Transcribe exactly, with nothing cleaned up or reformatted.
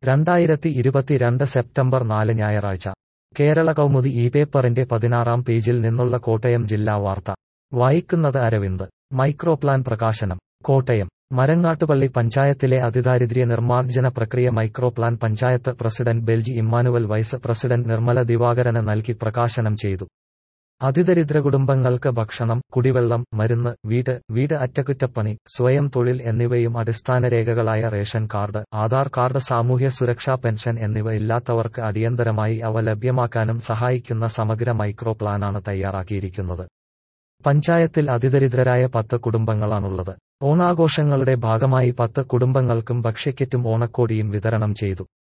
രണ്ടായിരത്തി ഇരുപത്തിരണ്ട് സെപ്റ്റംബർ നാല് ഞായറാഴ്ച കേരള കൗമുദി ഈ പേപ്പറിന്റെ പതിനാറാം പേജിൽ നിന്നുള്ള കോട്ടയം ജില്ലാ വാർത്ത വായിക്കുന്നത് അരവിന്ദ്. മൈക്രോപ്ലാൻ പ്രകാശനം. കോട്ടയം മരങ്ങാട്ടുപള്ളി പഞ്ചായത്തിലെ അതിദാരിദ്ര്യ നിർമ്മാർജ്ജന പ്രക്രിയ microplan panchayat president Belji Emmanuel vice president Nirmala ദിവാകരന് നൽകി പ്രകാശനം ചെയ്തു. അതിദരിദ്ര കുടുംബങ്ങൾക്ക് ഭക്ഷണം, കുടിവെള്ളം, മരുന്ന്, വീട്, വീട് അറ്റകുറ്റപ്പണി, സ്വയം തൊഴിൽ എന്നിവയും അടിസ്ഥാന രേഖകളായ റേഷൻ കാർഡ്, ആധാർ കാർഡ്, സാമൂഹ്യ സുരക്ഷാ പെൻഷൻ എന്നിവ ഇല്ലാത്തവർക്ക് അടിയന്തരമായി അവ ലഭ്യമാക്കാനും സഹായിക്കുന്ന സമഗ്ര മൈക്രോ പ്ലാനാണ് തയ്യാറാക്കിയിരിക്കുന്നത്. പഞ്ചായത്തിൽ അതിദരിദ്രരായ പത്ത് കുടുംബങ്ങളാണുള്ളത്. ഓണാഘോഷങ്ങളുടെ ഭാഗമായി പത്ത് കുടുംബങ്ങൾക്കും ഭക്ഷ്യക്കിറ്റും ഓണക്കോടിയും വിതരണം ചെയ്തു.